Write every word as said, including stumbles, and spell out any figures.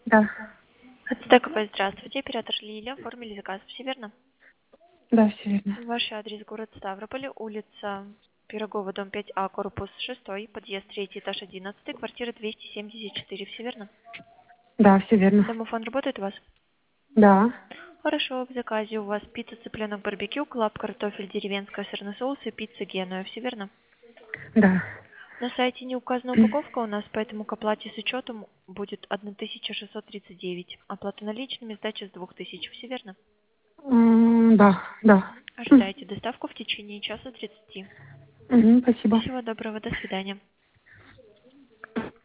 Да. Ацтекп, здравствуйте, оператор Лилия, оформили заказ, все верно? Да, все верно. Ваш адрес город Ставрополь, улица Пирогова, дом пять А, корпус шестой, подъезд третий, этаж одиннадцатый, квартира двести семьдесят четыре, все верно? Да, все верно. Домофон работает у вас? Да. Хорошо, в заказе у вас пицца, цыпленок, барбекю, клаб, картофель, деревенская, сырный соус и пицца Генуя, все верно? Да. На сайте не указана упаковка у нас, поэтому к оплате с учетом будет тысяча шестьсот тридцать девять. Оплата наличными, сдача с двух тысяч, все верно? М, Да, да. Ожидайте доставку в течение часа тридцати. Мгм, спасибо. Всего доброго, до свидания.